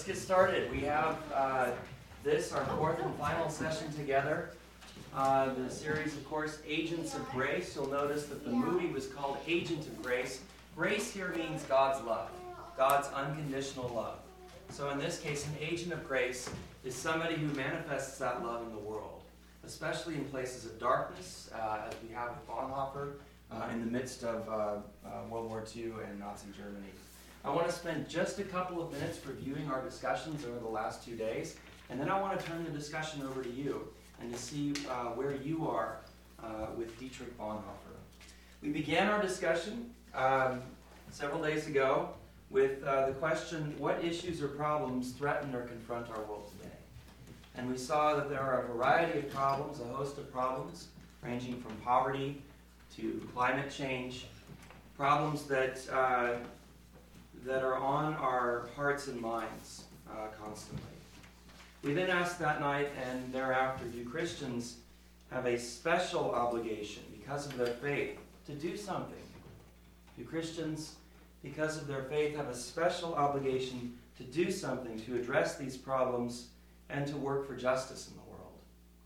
Let's get started. We have this, our fourth and final session together. The series, of course, Agents of Grace. You'll notice that the movie was called Agent of Grace. Grace here means God's love, God's unconditional love. So in this case, an agent of grace is somebody who manifests that love in the world, especially in places of darkness, as we have with Bonhoeffer in the midst of World War II and Nazi Germany. I want to spend just a couple of minutes reviewing our discussions over the last 2 days, and then I want to turn the discussion over to you and to see where you are with Dietrich Bonhoeffer. We began our discussion several days ago with the question, what issues or problems threaten or confront our world today? And we saw that there are a variety of problems, a host of problems, ranging from poverty to climate change, problems that are on our hearts and minds constantly. We then asked that night and thereafter, do Christians have a special obligation because of their faith to do something? Do Christians, because of their faith, have a special obligation to do something to address these problems and to work for justice in the world?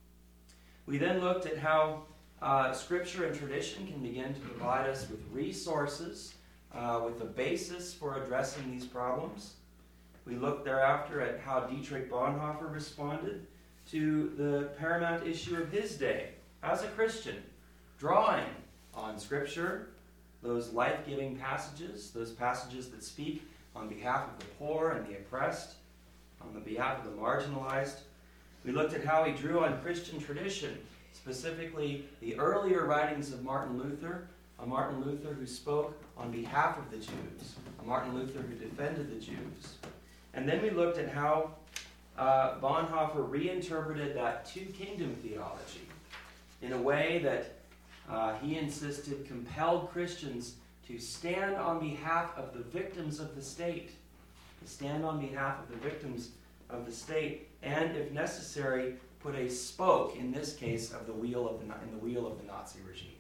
We then looked at how Scripture and tradition can begin to provide us with resources, with a basis for addressing these problems. We looked thereafter at how Dietrich Bonhoeffer responded to the paramount issue of his day as a Christian, drawing on Scripture, those life-giving passages, those passages that speak on behalf of the poor and the oppressed, on the behalf of the marginalized. We looked at how he drew on Christian tradition, specifically the earlier writings of Martin Luther, a Martin Luther who spoke on behalf of the Jews, a Martin Luther who defended the Jews. And then we looked at how Bonhoeffer reinterpreted that two-kingdom theology in a way that he insisted compelled Christians to stand on behalf of the victims of the state, and if necessary, put a spoke, in this case, in the wheel of the Nazi regime.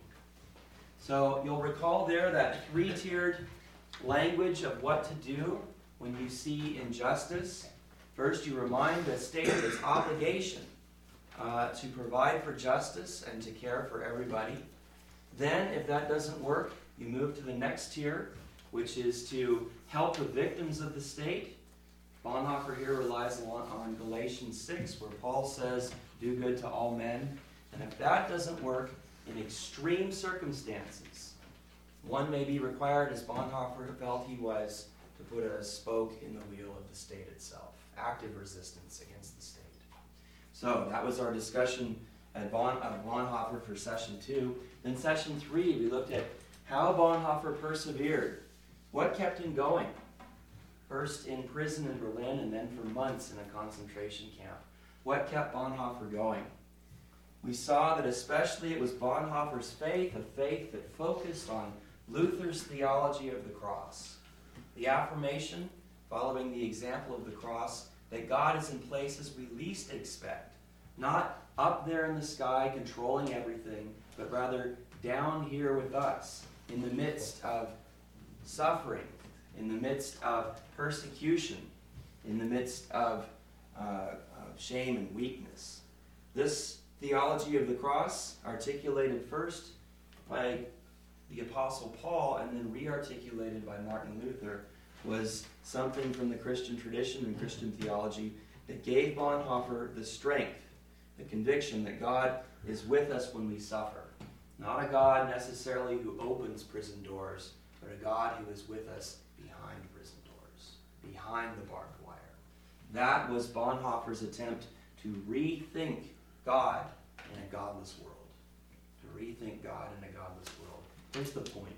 So you'll recall there that three-tiered language of what to do when you see injustice. First, you remind the state of its obligation to provide for justice and to care for everybody. Then, if that doesn't work, you move to the next tier, which is to help the victims of the state. Bonhoeffer here relies on Galatians 6, where Paul says, do good to all men. And if that doesn't work, in extreme circumstances, one may be required, as Bonhoeffer felt he was, to put a spoke in the wheel of the state itself. Active resistance against the state. So that was our discussion at Bonhoeffer for session 2. Then session 3, we looked at how Bonhoeffer persevered. What kept him going? First in prison in Berlin and then for months in a concentration camp. What kept Bonhoeffer going? We saw that especially it was Bonhoeffer's faith, a faith that focused on Luther's theology of the cross. The affirmation, following the example of the cross, that God is in places we least expect. Not up there in the sky controlling everything, but rather down here with us, in the midst of suffering, in the midst of persecution, in the midst of shame and weakness. This theology of the cross, articulated first by the Apostle Paul and then re-articulated by Martin Luther, was something from the Christian tradition and Christian theology that gave Bonhoeffer the strength, the conviction that God is with us when we suffer. Not a God necessarily who opens prison doors, but a God who is with us behind prison doors, behind the barbed wire. That was Bonhoeffer's attempt to rethink God in a godless world. To rethink God in a godless world. Here's the point.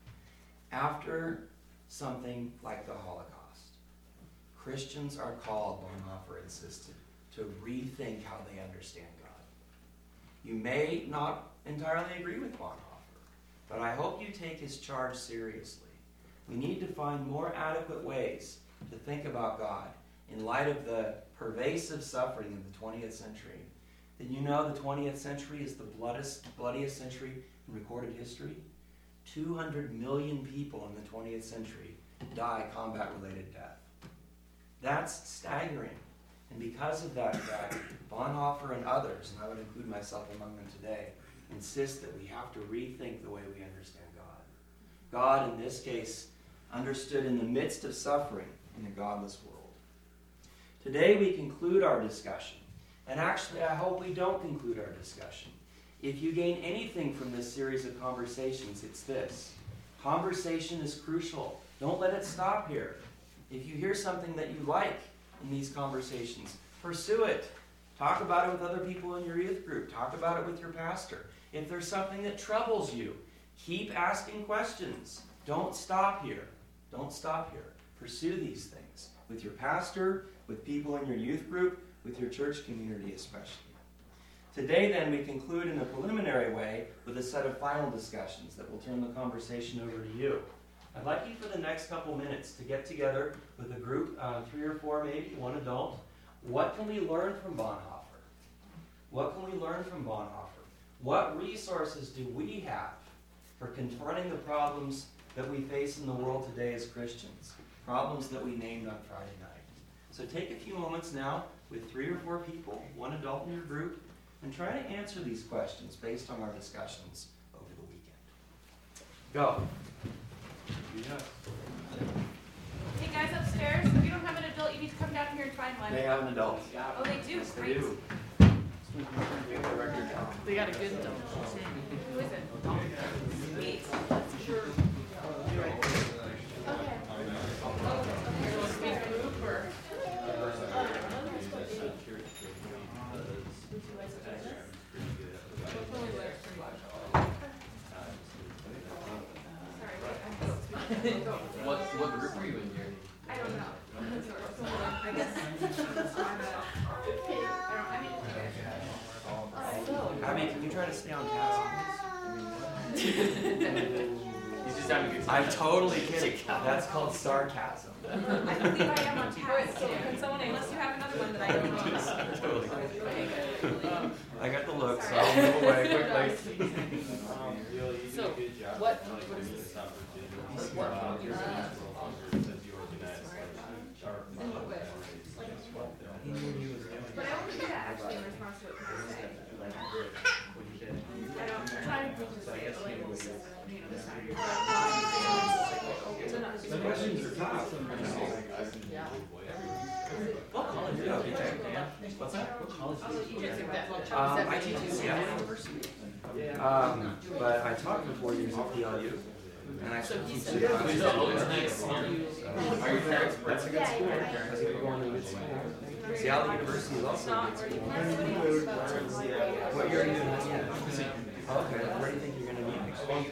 After something like the Holocaust, Christians are called, Bonhoeffer insisted, to rethink how they understand God. You may not entirely agree with Bonhoeffer, but I hope you take his charge seriously. We need to find more adequate ways to think about God in light of the pervasive suffering of the 20th century. Did you know the 20th century is the bloodiest century in recorded history? 200 million people in the 20th century die combat-related death. That's staggering. And because of that, Bonhoeffer and others, and I would include myself among them today, insist that we have to rethink the way we understand God. God, in this case, understood in the midst of suffering in a godless world. Today we conclude our discussion. And actually, I hope we don't conclude our discussion. If you gain anything from this series of conversations, it's this. Conversation is crucial. Don't let it stop here. If you hear something that you like in these conversations, pursue it. Talk about it with other people in your youth group. Talk about it with your pastor. If there's something that troubles you, keep asking questions. Don't stop here. Don't stop here. Pursue these things with your pastor, with people in your youth group, with your church community especially. Today, then, we conclude in a preliminary way with a set of final discussions that will turn the conversation over to you. I'd like you for the next couple minutes to get together with a group, 3 or 4 maybe, one adult. What can we learn from Bonhoeffer? What can we learn from Bonhoeffer? What resources do we have for confronting the problems that we face in the world today as Christians? Problems that we named on Friday night. So take a few moments now with 3 or 4 people, one adult in your group, and try to answer these questions based on our discussions over the weekend. Go. Hey guys upstairs, if you don't have an adult, you need to come down here and find one. They have an adult. Oh, they do? Yes, they Great. do. They got a good adult. Who is it? Me? Sure. Okay. What group were you in here? I don't know. I guess. Abby, can you try to stay on task? He's just having a good time. I'm totally kidding. That's called sarcasm. I believe I am on task. So can someone, unless you have another one that I can use. Totally. I got the look, so I'll move away quickly. So, what is this? But I only get actually in response to what people say. Like, I don't try to just say it like, you know, this time. The questions are tough. Yeah. What college did you teach? What's that? What college did you teach? I teach at Seattle University. But I taught for 4 years at PLU. And I still teach at That's a good school. That's a good going to a good school. Seattle University is also a good school. What year are you in? Okay, where do you think you're going to be next year?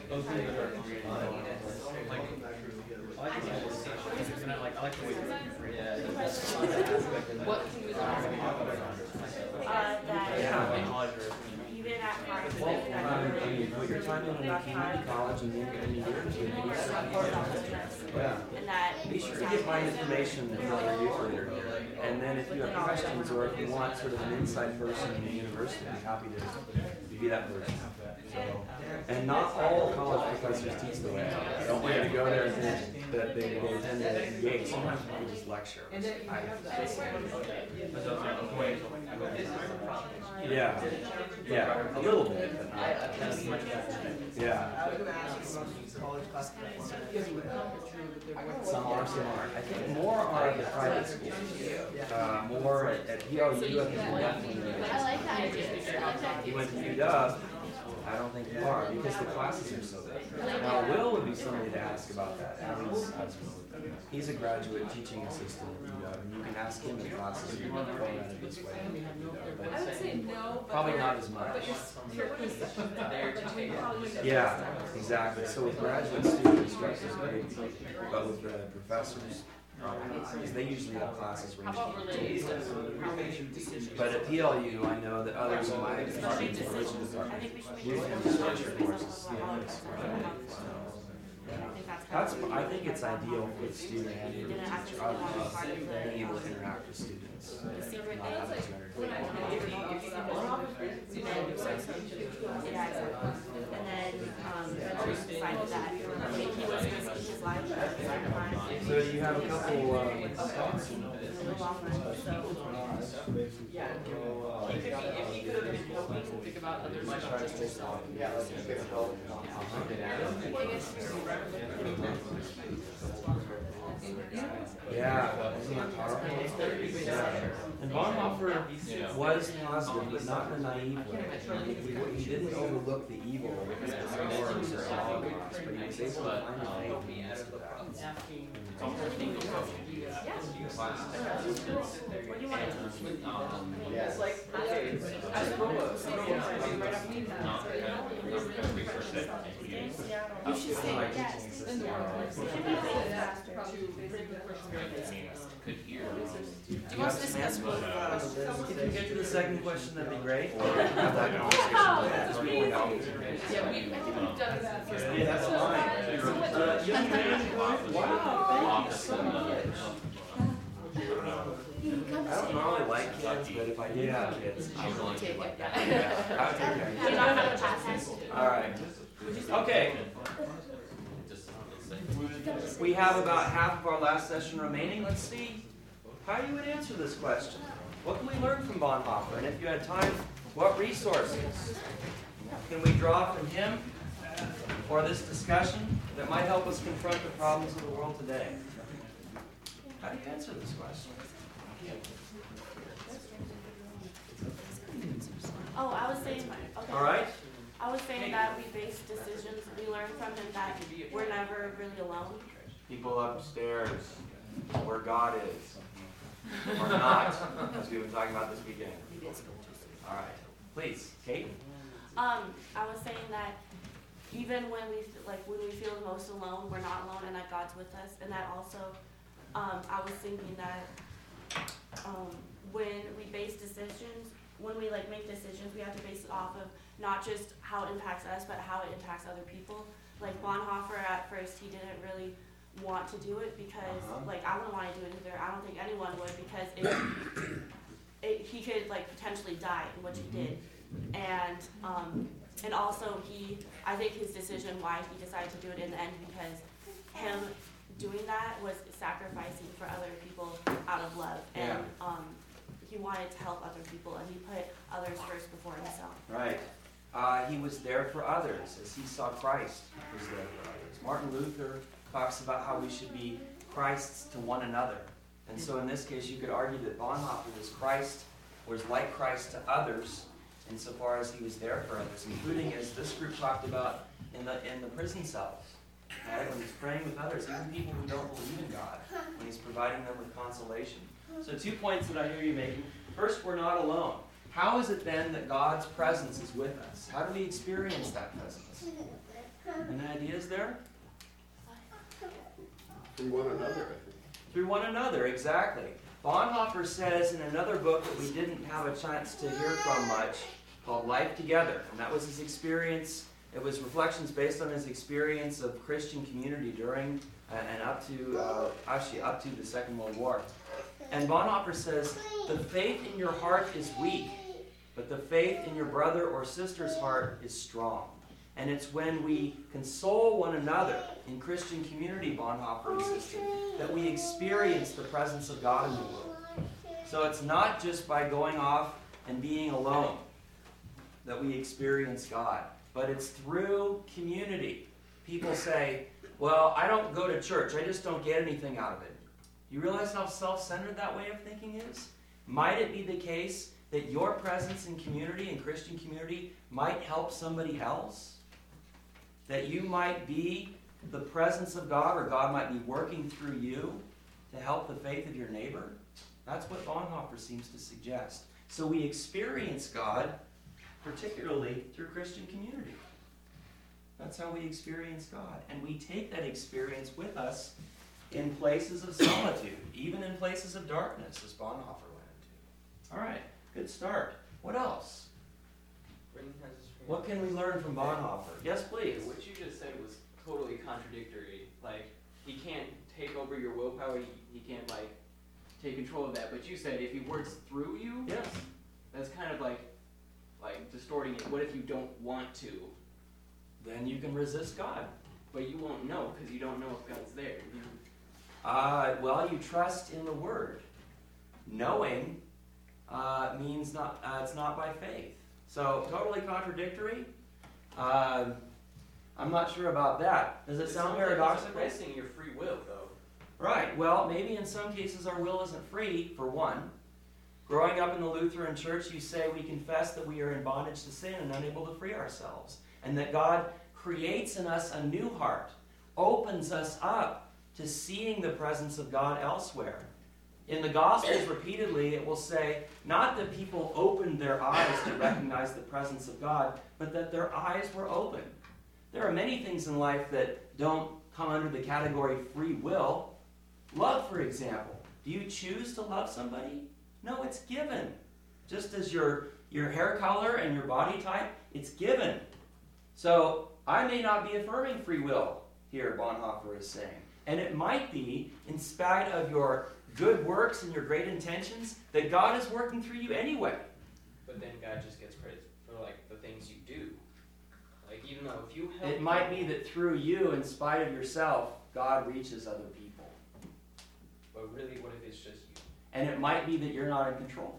Even at college. Put your time in a community college and then you're going to And that be sure to get my information from your youth leader. And then if you have questions or if you want sort of an inside person in the university, I'd be happy to be that person. So, and not all college professors teach the way. I don't want you to go there and think that they tend to engage. Sometimes people just lecture. Yeah, a little bit, but not as much. Yeah. Some are, some aren't. I think more are at the private schools. More at PLU, I think you definitely. I like that idea. You went to UW. I don't think you are, because the classes are so good. Now, Will would be somebody to ask about that. He's a graduate teaching assistant at UW, and you can ask him in classes you want to go at it this way. I would say no, but Probably not as much. But Yeah, exactly. So with graduate student instructors, maybe, but with the professors, because they usually have classes ranging. But at PLU, I know that others in my department, religion department, use infrastructure courses. that's kind of. I think it's ideal for the student and for the Didn't teacher, actually want to be part of being able to the interact with students. the secret Not thing. having to Yeah, exactly. And then, Andrew decided that he was risking his life at the same time. So you have a couple thoughts? In the long run, so. If he could have been helping to think about others, not just yourself. Yeah, isn't that powerful? Yeah. And Bonhoeffer was positive, but not in a naive way. He didn't overlook the evil because of the norms or dogmas, but he was able to find a faith in the midst of that. What do you want to teach? It's like, okay, You should say yes. could hear. Let's discuss both. If you get to the second question, that'd be great. Or we can have that conversation. That's really helpful. Yeah, I think we've done that first. Yeah, that's fine. Young man, wow, thank you so much. I don't normally like kids, but if I did have kids, I would like to like that. Yeah, Do you not have a pass test? all right. Okay. We have about half of our last session remaining. Let's see how you would answer this question. What can we learn from Bonhoeffer? And if you had time, what resources can we draw from him for this discussion that might help us confront the problems of the world today? How do you answer this question? Oh, I was saying, okay. All right? I was saying that we base decisions, we learn from him that we're never really alone. People upstairs, where God is, or not, as we've been talking about this weekend. All right. Please, Kate. I was saying that even when we feel the most alone, we're not alone, and that God's with us. And that also, I was thinking that when we base decisions, when we make decisions, we have to base it off of not just how it impacts us, but how it impacts other people. Like Bonhoeffer, at first, he didn't really want to do it because, I wouldn't want to do it either. I don't think anyone would, because he could potentially die, which he did. And also I think his decision why he decided to do it in the end, because him doing that was sacrificing for other people out of love. And he wanted to help other people, and he put others first before himself. Right. He was there for others, as he saw Christ was there for others. Martin Luther talks about how we should be Christs to one another. And so in this case, you could argue that Bonhoeffer was like Christ to others, insofar as he was there for others, including, as this group talked about, in the prison cells. Right? When he's praying with others, even people who don't believe in God, when he's providing them with consolation. So 2 points that I hear you making. First, we're not alone. How is it then that God's presence is with us? How do we experience that presence? Any ideas there? Through one another, I think. Through one another, exactly. Bonhoeffer says in another book that we didn't have a chance to hear from much, called Life Together. And that was his experience. It was reflections based on his experience of Christian community during and up to the Second World War. And Bonhoeffer says, the faith in your heart is weak, but the faith in your brother or sister's heart is strong. And it's when we console one another in Christian community, Bonhoeffer insisted, that we experience the presence of God in the world. So it's not just by going off and being alone that we experience God, but it's through community. People say, well, I don't go to church, I just don't get anything out of it. You realize how self-centered that way of thinking is? Might it be the case that your presence in community, in Christian community, might help somebody else? That you might be the presence of God, or God might be working through you to help the faith of your neighbor? That's what Bonhoeffer seems to suggest. So we experience God, particularly through Christian community. That's how we experience God. And we take that experience with us in places of solitude, even in places of darkness, as Bonhoeffer went into. All right, good start. What else? What can we learn from Bonhoeffer? Yes, please. What you just said was totally contradictory like, he can't take over your willpower, he can't, like, take control of that. But you said if he works through you, Yes. that's kind of like distorting it. What if you don't want to? Then you can resist God. But you won't know, because you don't know if God's there. Well, you trust in the Word. Knowing means not. It's not by faith. So totally contradictory. I'm not sure about that. Does it sound paradoxical? It's suppressing your free will, though. Right. Well, maybe in some cases our will isn't free. For one, growing up in the Lutheran Church, you say we confess that we are in bondage to sin and unable to free ourselves, and that God creates in us a new heart, opens us up to seeing the presence of God elsewhere. In the Gospels, repeatedly, it will say, not that people opened their eyes to recognize the presence of God, but that their eyes were open. There are many things in life that don't come under the category free will. Love, for example. Do you choose to love somebody? No, it's given. Just as your hair color and your body type, it's given. So, I may not be affirming free will here, Bonhoeffer is saying. And it might be, in spite of your good works and your great intentions, that God is working through you anyway. But then God just gets credit for, like, the things you do. Like, even though if you help... It might be that through you, in spite of yourself, God reaches other people. But really, what if it's just you? And it might be that you're not in control.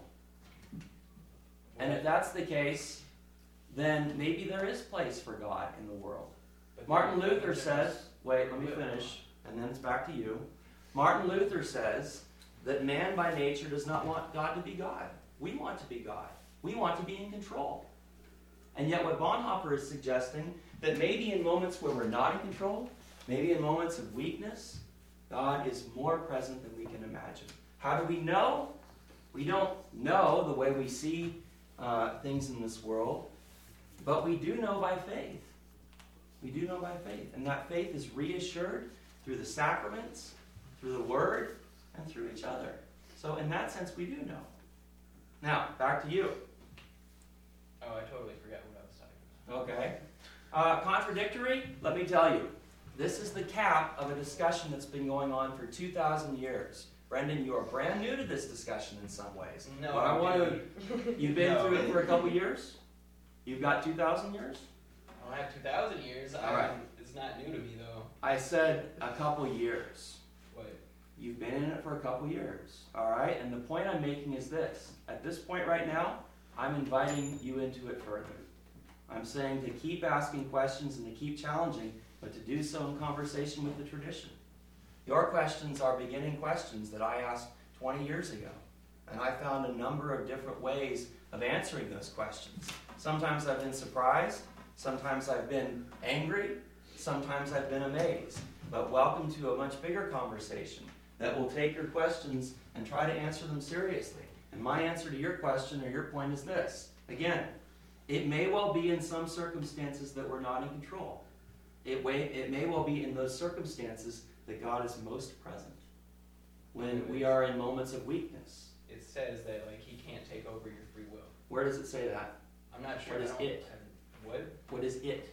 And if that's the case, then maybe there is place for God in the world. But Martin then- Luther says, wait, let me finish, and then it's back to you. Martin Luther says that man by nature does not want God to be God. We want to be God. We want to be in control. And yet what Bonhoeffer is suggesting, that maybe in moments where we're not in control, maybe in moments of weakness, God is more present than we can imagine. How do we know? We don't know the way we see things in this world, but we do know by faith. We do know by faith. And that faith is reassured through the sacraments, through the Word, and through each other. So in that sense, we do know. Now, back to you. Oh, I totally forgot what I was talking about. Okay. Contradictory? Let me tell you. This is the cap of a discussion that's been going on for 2,000 years. Brendan, you are brand new to this discussion in some ways. No, But I want to. You've been No. through it for a couple years? You've got 2,000 years? I don't have 2,000 years. All right. It's not new to me, though. I said a couple years. What? You've been in it for a couple years. All right? And the point I'm making is this. At this point right now, I'm inviting you into it further. I'm saying to keep asking questions and to keep challenging, but to do so in conversation with the tradition. Your questions are beginning questions that I asked 20 years ago. And I found a number of different ways of answering those questions. Sometimes I've been surprised. Sometimes I've been angry. Sometimes I've been amazed. But welcome to a much bigger conversation that will take your questions and try to answer them seriously. And my answer to your question or your point is this. Again, it may well be in some circumstances that we're not in control. It may well be in those circumstances that God is most present. When we are in moments of weakness. It says that, like, he can't take over your free will. Where does it say that? I'm not sure. What is it? What? What is it?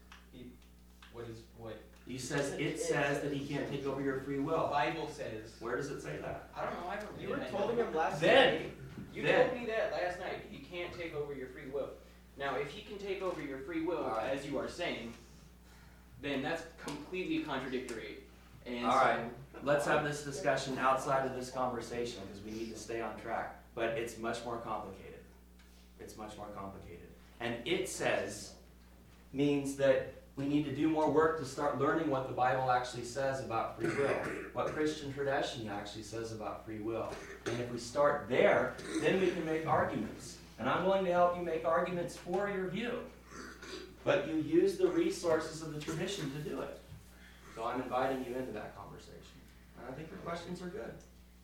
What is what? You says it says that he can't take over your free The will. Bible says. Where does it say that? I don't know. I haven't read You were it. told him last Then- night. You Then- told me that last night. He can't take over your free will. Now, if he can take over your free will, Alright. as you are saying, then that's completely contradictory. And All so, right. Let's have this discussion outside of this conversation because we need to stay on track. But it's much more complicated. It's much more complicated. And it says means that we need to do more work to start learning what the Bible actually says about free will, what Christian tradition actually says about free will. And if we start there, then we can make arguments. And I'm willing to help you make arguments for your view. But you use the resources of the tradition to do it. So I'm inviting you into that conversation. And I think your questions are good.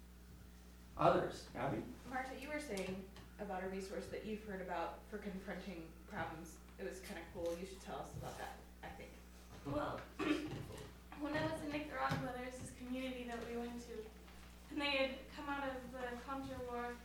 Others? Abby? Marta, you were saying about a resource that you've heard about for confronting problems. It was kind of cool. You should tell us about that, I think. Well, when I was in Nicaragua, there was this community that we went to, and they had come out of the Contra War,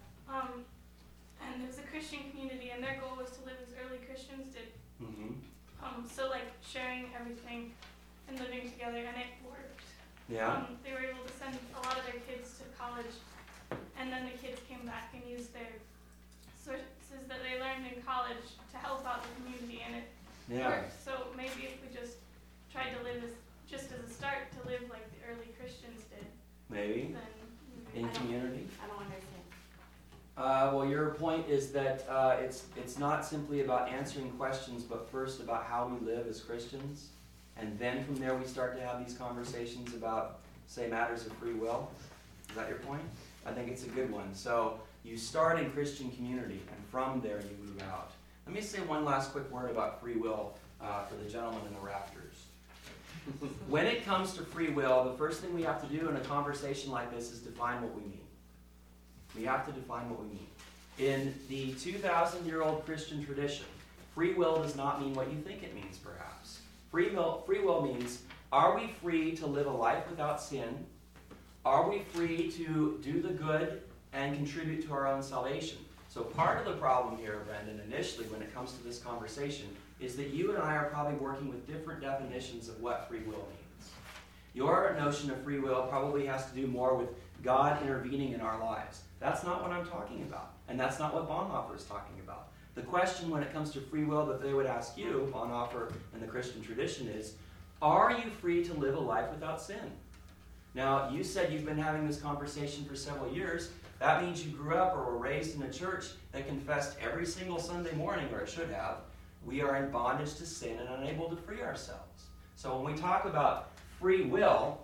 and it was a Christian community, and their goal was to live as early Christians did. Mm-hmm. So like sharing everything, and living together, and it worked. Yeah? They were able to send a lot of their kids to college, and then the kids came back and used their sources that they learned in college to help out the community, and it Yeah. worked. So maybe if we just tried to live just as a start, to live like the early Christians did, Maybe. then In community? I don't understand. Well, your point is that it's not simply about answering questions, but first about how we live as Christians. And then from there we start to have these conversations about, say, matters of free will. Is that your point? I think it's a good one. So you start in Christian community, and from there you move out. Let me say one last quick word about free will for the gentleman in the rafters. When it comes to free will, the first thing we have to do in a conversation like this is define what we mean. We have to define what we mean. In the 2,000-year-old Christian tradition, free will does not mean what you think it means, perhaps. Free will means, are we free to live a life without sin? Are we free to do the good and contribute to our own salvation? So part of the problem here, Brendan, initially when it comes to this conversation, is that you and I are probably working with different definitions of what free will means. Your notion of free will probably has to do more with God intervening in our lives. That's not what I'm talking about, and that's not what Bonhoeffer is talking about. The question when it comes to free will that they would ask you, Bonhoeffer and the Christian tradition, is, are you free to live a life without sin? Now, you said you've been having this conversation for several years. That means you grew up or were raised in a church that confessed every single Sunday morning, or it should have, we are in bondage to sin and unable to free ourselves. So when we talk about free will,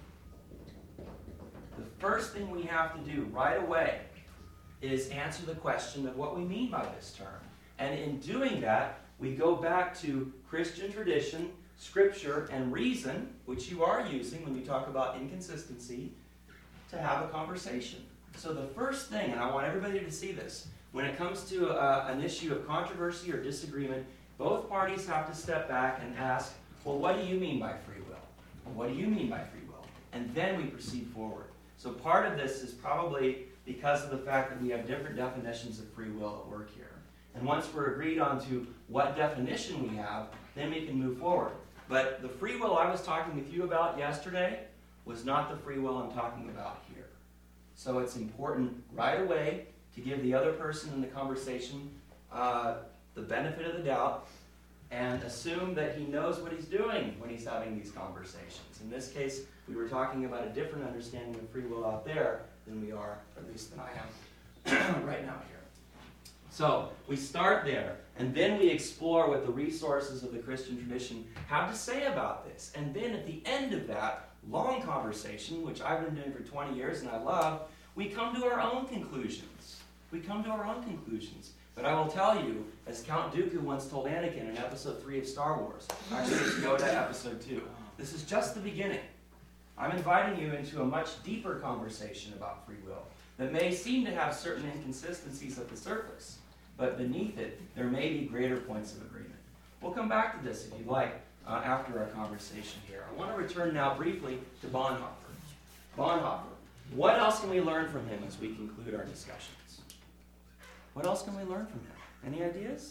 the first thing we have to do right away is answer the question of what we mean by this term. And in doing that, we go back to Christian tradition, Scripture, and reason, which you are using when you talk about inconsistency, to have a conversation. So the first thing, and I want everybody to see this, when it comes to an issue of controversy or disagreement, both parties have to step back and ask, well, what do you mean by free will? What do you mean by free will? And then we proceed forward. So part of this is probably because of the fact that we have different definitions of free will at work here. And once we're agreed on to what definition we have, then we can move forward. But the free will I was talking with you about yesterday was not the free will I'm talking about here. So it's important right away to give the other person in the conversation the benefit of the doubt and assume that he knows what he's doing when he's having these conversations. In this case, we were talking about a different understanding of free will out there than we are, or at least than I am, right now here. So we start there, and then we explore what the resources of the Christian tradition have to say about this. And then at the end of that long conversation, which I've been doing for 20 years and I love, we come to our own conclusions. We come to our own conclusions. But I will tell you, as Count Dooku once told Anakin in Episode 3 of Star Wars, actually it's Yoda Episode 2, this is just the beginning. I'm inviting you into a much deeper conversation about free will that may seem to have certain inconsistencies at the surface, but beneath it, there may be greater points of agreement. We'll come back to this if you'd like after our conversation here. I want to return now briefly to Bonhoeffer. Bonhoeffer. What else can we learn from him as we conclude our discussions? What else can we learn from him? Any ideas?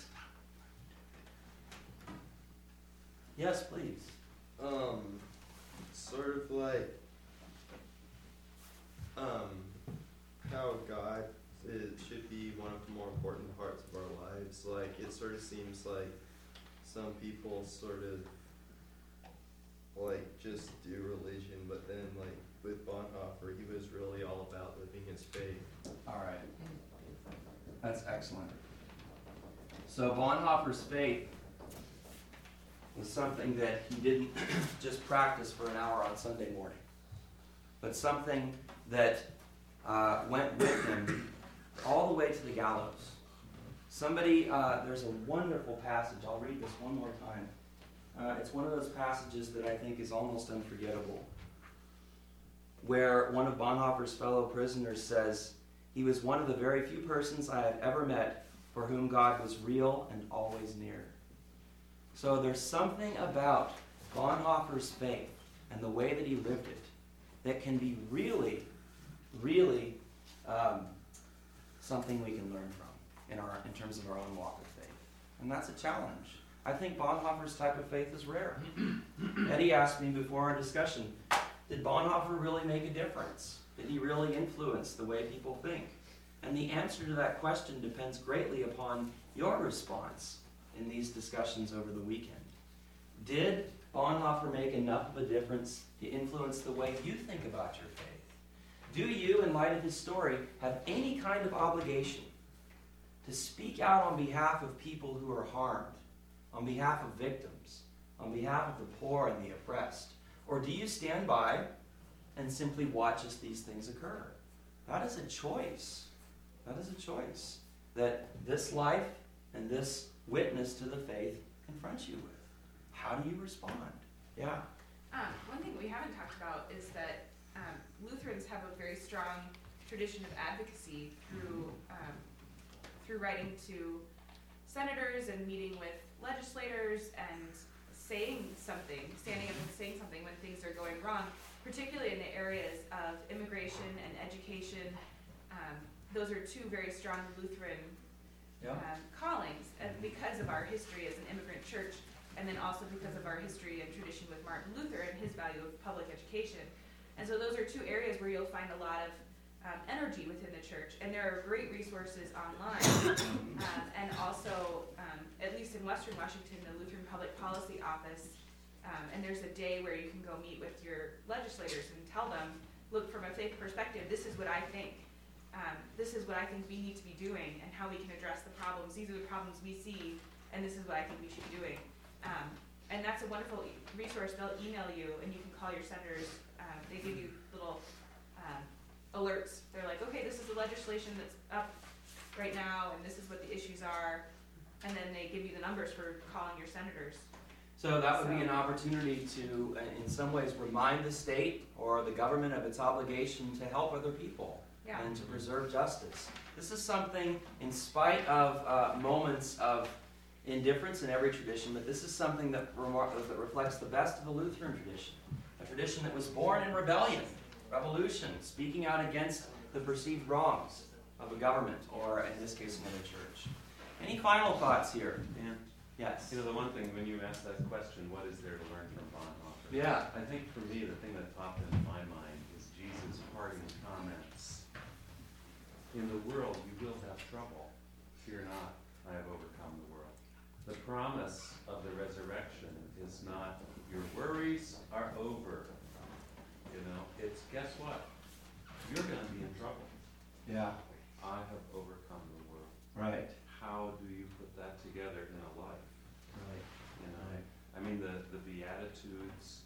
Yes, please. Sort of like, how God should be one of the more important parts of our lives. Like, it sort of seems like some people sort of, like, just do religion, but then, like, with Bonhoeffer, he was really all about living his faith. All right. That's excellent. So Bonhoeffer's faith was something that he didn't just practice for an hour on Sunday morning, but something that went with him all the way to the gallows. There's a wonderful passage. I'll read this one more time. It's one of those passages that I think is almost unforgettable, where one of Bonhoeffer's fellow prisoners says, "He was one of the very few persons I have ever met for whom God was real and always near." So there's something about Bonhoeffer's faith and the way that he lived it that can be really, really something we can learn from in terms of our own walk of faith. And that's a challenge. I think Bonhoeffer's type of faith is rare. Eddie asked me before our discussion, did Bonhoeffer really make a difference? Did he really influence the way people think? And the answer to that question depends greatly upon your response in these discussions over the weekend. Did Bonhoeffer make enough of a difference to influence the way you think about your faith? Do you, in light of his story, have any kind of obligation to speak out on behalf of people who are harmed, on behalf of victims, on behalf of the poor and the oppressed? Or do you stand by and simply watch as these things occur? That is a choice. That is a choice that this life and this witness to the faith confronts you with. How do you respond? Yeah. One thing we haven't talked about is that Lutherans have a very strong tradition of advocacy through writing to senators and meeting with legislators and saying something, standing up and saying something when things are going wrong, particularly in the areas of immigration and education. Those are two very strong Lutheran callings, and because of our history as an immigrant church, and then also because of our history and tradition with Martin Luther and his value of public education. And so those are two areas where you'll find a lot of energy within the church, and there are great resources online. And also, at least in Western Washington, the Lutheran Public Policy Office, and there's a day where you can go meet with your legislators and tell them, look, from a faith perspective, this is what I think. This is what I think we need to be doing and how we can address the problems. These are the problems we see, and this is what I think we should be doing. And that's a wonderful resource. They'll email you, and you can call your senators. They give you little alerts. They're like, okay, this is the legislation that's up right now, and this is what the issues are. And then they give you the numbers for calling your senators. So that would be an opportunity to, in some ways, remind the state or the government of its obligation to help other people and to preserve justice. This is something, in spite of moments of indifference in every tradition, but this is something that reflects the best of the Lutheran tradition, a tradition that was born in rebellion, revolution, speaking out against the perceived wrongs of a government, or in this case, another church. Any final thoughts here? Dan? Yes. You know, the one thing when you asked that question, what is there to learn from Bonhoeffer? Yeah. I think for me, the thing that popped into my mind is Jesus' parting comments. In the world you will have trouble. Fear not, I have overcome the world. The promise of the resurrection is not your worries are over. You know, it's guess what? You're going to be in trouble. Yeah. I have overcome the world. Right. How do you put that together in a life? Right. You know, I mean, the Beatitudes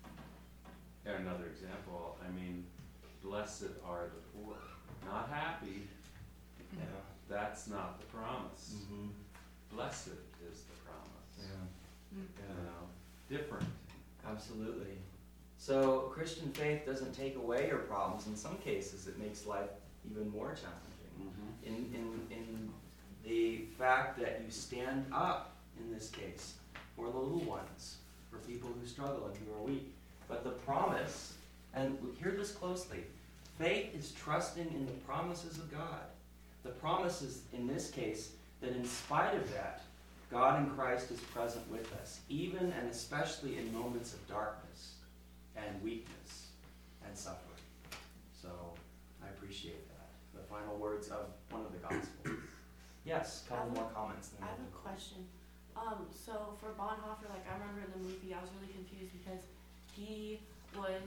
are another example. I mean, blessed are the poor. Not happy. Yeah. That's not the promise. Mm-hmm. Blessed is the promise. Yeah. You know, different. Absolutely. So Christian faith doesn't take away your problems. In some cases, it makes life even more challenging. Mm-hmm. In the fact that you stand up, in this case, for the little ones, for people who struggle and who are weak. But the promise, and hear this closely, faith is trusting in the promises of God. The promise is, in this case, that in spite of that, God in Christ is present with us, even and especially in moments of darkness and weakness and suffering. So I appreciate that. The final words of one of the Gospels. Yes, a couple more comments. I have a question. So for Bonhoeffer, like I remember in the movie, I was really confused because he was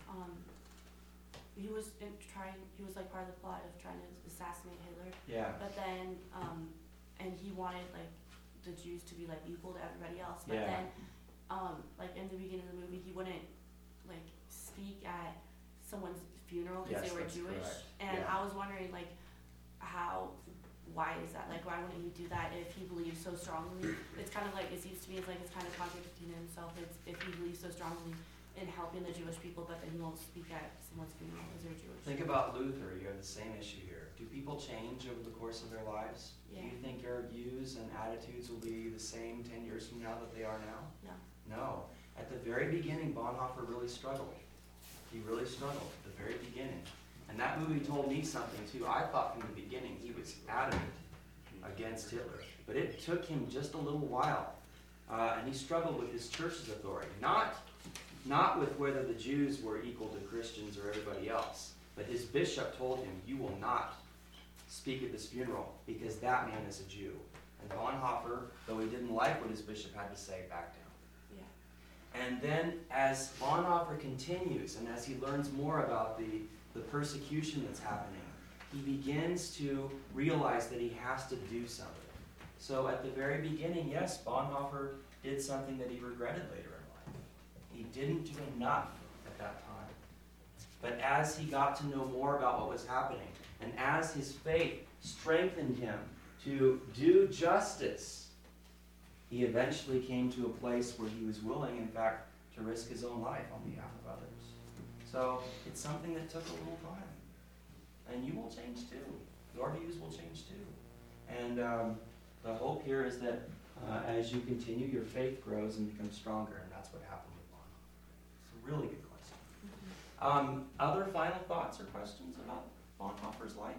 like part of the plot of trying to assassinate Hitler. Yeah. But then, and he wanted like the Jews to be like equal to everybody else. But then, like in the beginning of the movie, he wouldn't like speak at someone's funeral because Yes, they were that's Jewish. correct. And Yeah. I was wondering like why is that? Like why wouldn't he do that if he believes so strongly? It's kind of like, it seems to me it's like it's kind of contradicting himself. It's if he believes so strongly in helping the Jewish people, but then he won't speak at someone's funeral because they're Jewish. Think about Luther. You have the same issue here. Do people change over the course of their lives? Yeah. Do you think your views and attitudes will be the same 10 years from now that they are now? No. No. At the very beginning, Bonhoeffer really struggled. He really struggled at the very beginning. And that movie told me something too. I thought from the beginning he was adamant against Hitler. But it took him just a little while and he struggled with his church's authority. Not with whether the Jews were equal to Christians or everybody else, but his bishop told him, you will not speak at this funeral because that man is a Jew. And Bonhoeffer, though he didn't like what his bishop had to say, backed down. Yeah. And then as Bonhoeffer continues and as he learns more about the persecution that's happening, he begins to realize that he has to do something. So at the very beginning, yes, Bonhoeffer did something that he regretted later in life. He didn't do enough at that time. But as he got to know more about what was happening, and as his faith strengthened him to do justice, he eventually came to a place where he was willing, in fact, to risk his own life on behalf of others. So it's something that took a little time. And you will change too. Your views will change too. And the hope here is that as you continue, your faith grows and becomes stronger, and that's what happened with Bonhoeffer. It's a really good question. Other final thoughts or questions about Bonhoeffer's life?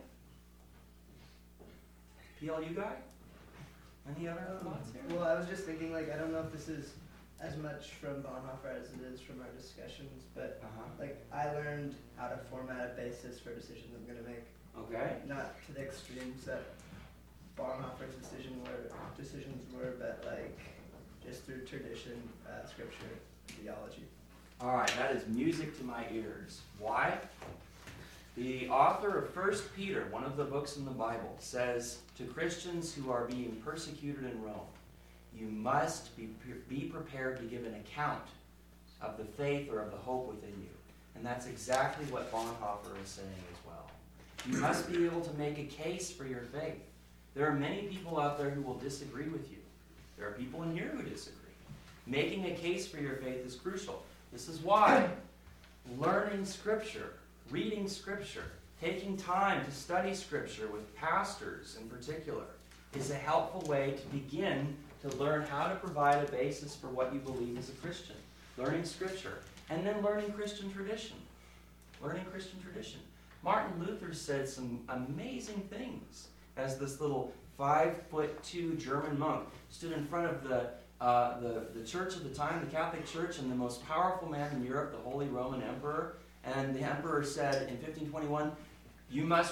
PLU guy? Any other thoughts here? Well, I was just thinking, like, I don't know if this is as much from Bonhoeffer as it is from our discussions, but like, I learned how to format a basis for decisions I'm going to make. Okay. Not to the extremes that Bonhoeffer's decisions were, but like just through tradition, scripture, theology. All right, that is music to my ears. Why? The author of 1 Peter, one of the books in the Bible, says to Christians who are being persecuted in Rome, you must be prepared to give an account of the faith or of the hope within you. And that's exactly what Bonhoeffer is saying as well. You must be able to make a case for your faith. There are many people out there who will disagree with you. There are people in here who disagree. Making a case for your faith is crucial. This is why learning Scripture, reading Scripture, taking time to study Scripture with pastors in particular is a helpful way to begin to learn how to provide a basis for what you believe as a Christian. Learning Scripture, and then learning Christian tradition. Learning Christian tradition. Martin Luther said some amazing things as this little 5'2" German monk stood in front of the church of the time, the Catholic Church, and the most powerful man in Europe, the Holy Roman Emperor. And the emperor said in 1521, you must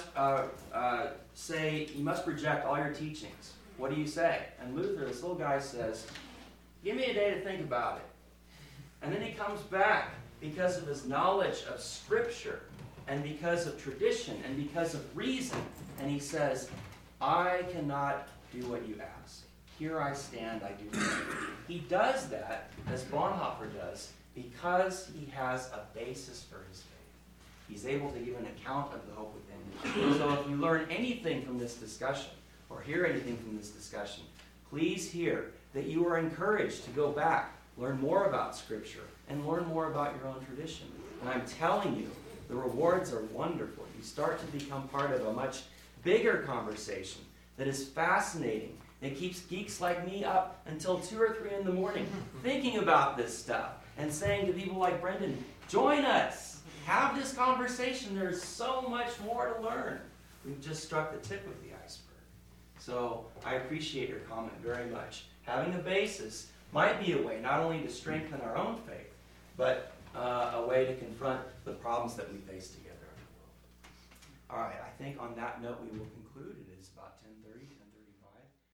reject all your teachings. What do you say? And Luther, this little guy, says, give me a day to think about it. And then he comes back because of his knowledge of Scripture and because of tradition and because of reason. And he says, I cannot do what you ask. Here I stand, I do not. He does that, as Bonhoeffer does, because he has a basis for his faith. He's able to give an account of the hope within him. So if you learn anything from this discussion, or hear anything from this discussion, please hear that you are encouraged to go back, learn more about Scripture, and learn more about your own tradition. And I'm telling you, the rewards are wonderful. You start to become part of a much bigger conversation that is fascinating. It keeps geeks like me up until 2 or 3 in the morning thinking about this stuff and saying to people like Brendan, join us, have this conversation. There's so much more to learn. We've just struck the tip of the iceberg. So I appreciate your comment very much. Having a basis might be a way not only to strengthen our own faith, but a way to confront the problems that we face together in the world. All right, I think on that note we will conclude. It is about 10:30.